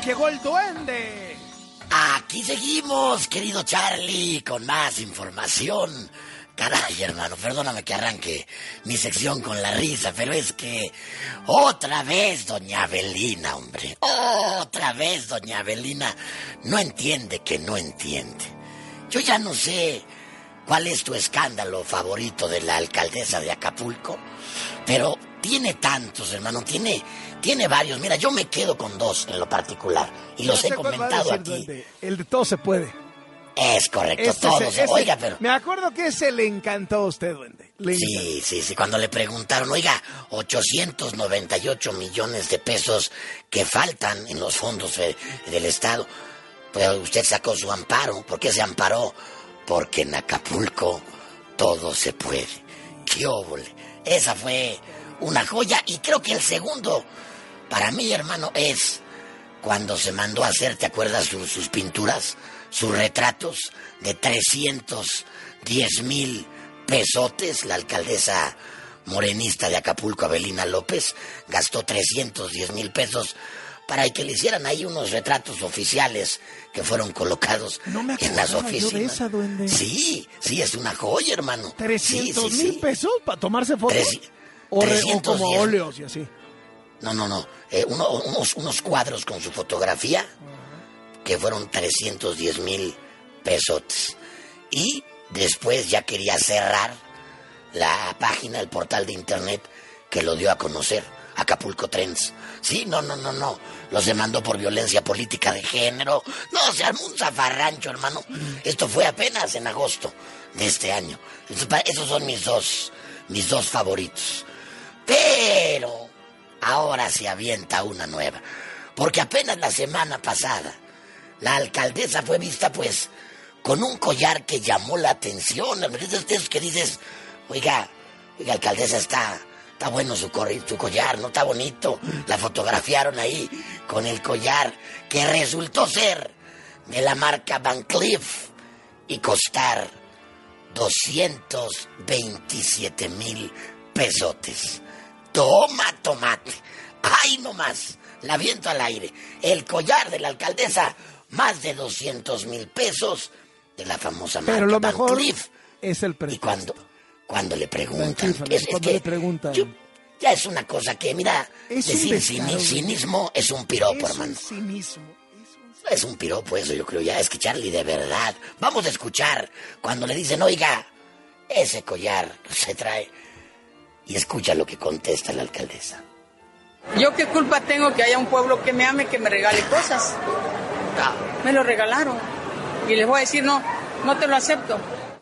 llegó el duende. Aquí seguimos, querido Charlie, con más información. Caray, hermano, perdóname que arranque mi sección con la risa, pero es que otra vez doña Avelina, hombre. Otra vez doña Avelina no entiende que no entiende. Yo ya no sé cuál es tu escándalo favorito de la alcaldesa de Acapulco, pero tiene tantos, hermano, tiene varios. Mira, yo me quedo con dos en lo particular y los he comentado aquí. Duende. El de todo se puede. Es correcto, todos. Oiga, pero... Me acuerdo que ese le encantó a usted, duende. Sí. Cuando le preguntaron, oiga, 898 millones de pesos que faltan en los fondos del Estado, pues usted sacó su amparo. ¿Por qué se amparó? Porque en Acapulco todo se puede. ¡Qué óvole! Esa fue una joya. Y creo que el segundo, para mí, hermano, es cuando se mandó a hacer, ¿te acuerdas sus pinturas? Sus retratos de 310,000 pesotes. La alcaldesa morenista de Acapulco, Avelina López, gastó 310,000 pesos para que le hicieran ahí unos retratos oficiales que fueron colocados en las oficinas. Yo de esa, duende. Sí, es una joya, hermano. 300,000 pesos para tomarse fotos. O como óleos y así. No. Unos cuadros con su fotografía que fueron 310,000 pesotes. Y después ya quería cerrar la página, el portal de internet que lo dio a conocer, Acapulco Trends. Sí, no. Los demandó por violencia política de género. No, se armó un zafarrancho, hermano. Esto fue apenas en agosto de este año. Esos son mis dos favoritos. Pero ahora se avienta una nueva. Porque apenas la semana pasada la alcaldesa fue vista, pues, con un collar que llamó la atención. Esos que dices, oiga, alcaldesa, está bueno su collar, ¿no? Está bonito. La fotografiaron ahí con el collar que resultó ser de la marca Van Cleef y costar 227,000 pesotes. Toma tomate. ¡Ay, no más! La viento al aire. El collar de la alcaldesa, más de 200,000 pesos de la famosa marca Pero lo Van mejor Cleef. Es el precio. Y cuando le preguntan, ya es una cosa que, mira, es decir cinismo es un piropo, hermano. Es un cinismo. Es un piropo eso, yo creo ya. Es que Charlie, de verdad, vamos a escuchar cuando le dicen, oiga, ese collar se trae. Y escucha lo que contesta la alcaldesa. ¿Yo qué culpa tengo que haya un pueblo que me ame, que me regale cosas? Me lo regalaron. Y les voy a decir, no te lo acepto.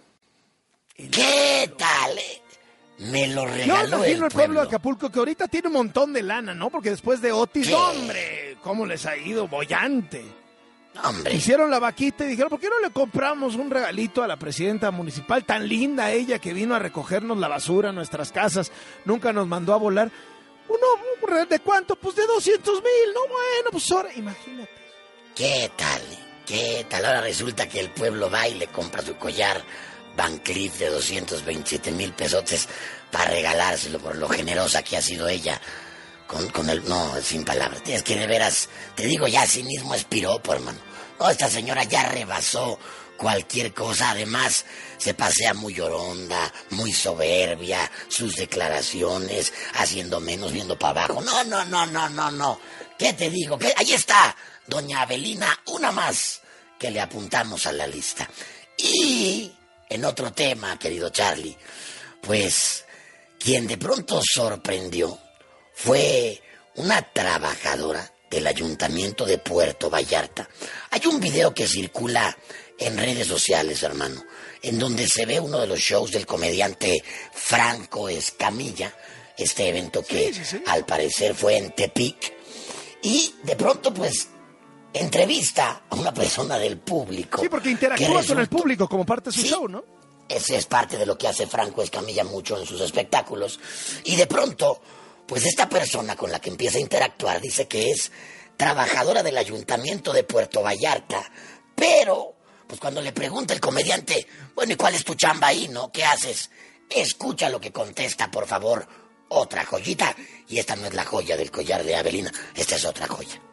¿Qué tal? Me lo regaló el pueblo de Acapulco, que ahorita tiene un montón de lana, ¿no? Porque después de Otis, ¿qué? ¡Hombre! ¿Cómo les ha ido? Bollante. ¡Hombre! Hicieron la vaquita y dijeron, ¿por qué no le compramos un regalito a la presidenta municipal? Tan linda ella, que vino a recogernos la basura a nuestras casas. Nunca nos mandó a volar. ¿De cuánto? Pues de 200,000. No, bueno, pues ahora, imagínate. ¿Qué tal? Ahora resulta que el pueblo va y le compra su collar Van Cleef de 227,000 pesotes para regalárselo por lo generosa que ha sido ella con el... No, sin palabras. Es que de veras, te digo, ya cinismo es piropo, hermano. No, esta señora ya rebasó cualquier cosa. Además, se pasea muy lloronda, muy soberbia, sus declaraciones, haciendo menos, viendo para abajo. No. ¿Qué te digo? Ahí está, doña Avelina, una más que le apuntamos a la lista. Y en otro tema, querido Charlie, pues quien de pronto sorprendió fue una trabajadora del Ayuntamiento de Puerto Vallarta. Hay un video que circula en redes sociales, hermano, en donde se ve uno de los shows del comediante Franco Escamilla, este evento que al parecer fue en Tepic, y de pronto pues entrevista a una persona del público. Sí, porque interactúa con el público como parte de su show, ¿no? Ese es parte de lo que hace Franco Escamilla mucho en sus espectáculos. Y de pronto, pues esta persona con la que empieza a interactuar dice que es trabajadora del Ayuntamiento de Puerto Vallarta, pero pues cuando le pregunta el comediante, bueno, ¿y cuál es tu chamba ahí, no? ¿Qué haces? Escucha lo que contesta, por favor. Otra joyita. Y esta no es la joya del collar de Avelina, esta es otra joya.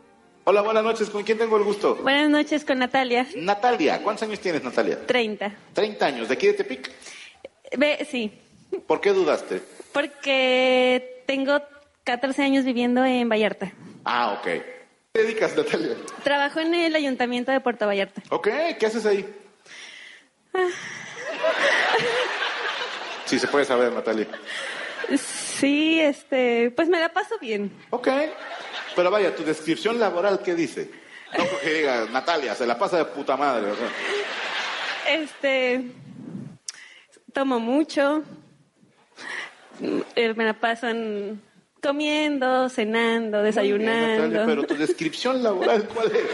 Hola, buenas noches. ¿Con quién tengo el gusto? Buenas noches, con Natalia. Natalia. ¿Cuántos años tienes, Natalia? 30. 30 años. ¿De aquí de Tepic? Sí. ¿Por qué dudaste? Porque tengo 14 años viviendo en Vallarta. Ah, ok. ¿Qué te dedicas, Natalia? Trabajo en el Ayuntamiento de Puerto Vallarta. Ok. ¿Qué haces ahí? Sí, se puede saber, Natalia. Sí, pues me la paso bien. Ok. Pero vaya, tu descripción laboral, ¿qué dice? No porque diga, Natalia, se la pasa de puta madre. O sea. Tomo mucho. Me la paso comiendo, cenando, desayunando. Bien, Natalia, pero tu descripción laboral, ¿cuál es?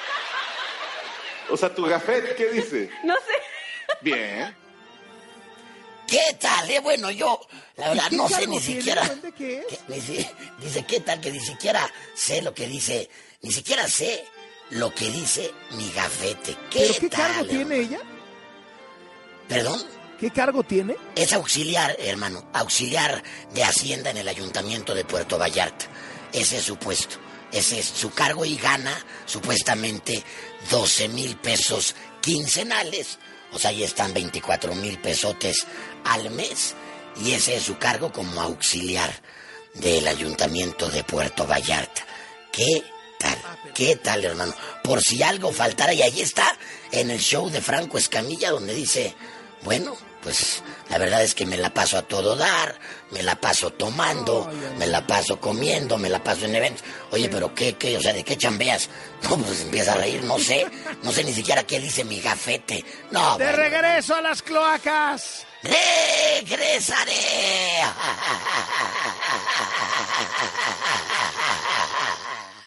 O sea, tu gafet, ¿qué dice? No sé. Bien. ¿Qué tal? Bueno, yo, la verdad, no sé ni tiene? siquiera. ¿De qué es? Dice, ¿qué tal? Que ni siquiera sé lo que dice. Ni siquiera sé lo que dice mi gafete. ¿Pero qué tal, cargo tiene ella? ¿Perdón? ¿Qué cargo tiene? Es auxiliar, hermano. Auxiliar de Hacienda en el Ayuntamiento de Puerto Vallarta. Ese es su puesto. Ese es su cargo y gana supuestamente 12,000 pesos quincenales. O sea, ahí están 24,000 pesotes al mes. Y ese es su cargo como auxiliar del Ayuntamiento de Puerto Vallarta. ¿Qué tal? ¿Qué tal, hermano? Por si algo faltara, y ahí está en el show de Franco Escamilla, donde dice, bueno, pues la verdad es que me la paso a todo dar, me la paso tomando, me la paso comiendo, me la paso en eventos. Oye, pero ¿qué? O sea, ¿de qué chambeas? No, pues empieza a reír, no sé ni siquiera qué dice mi gafete. No, ¡De regreso a las cloacas! ¡Regresaré!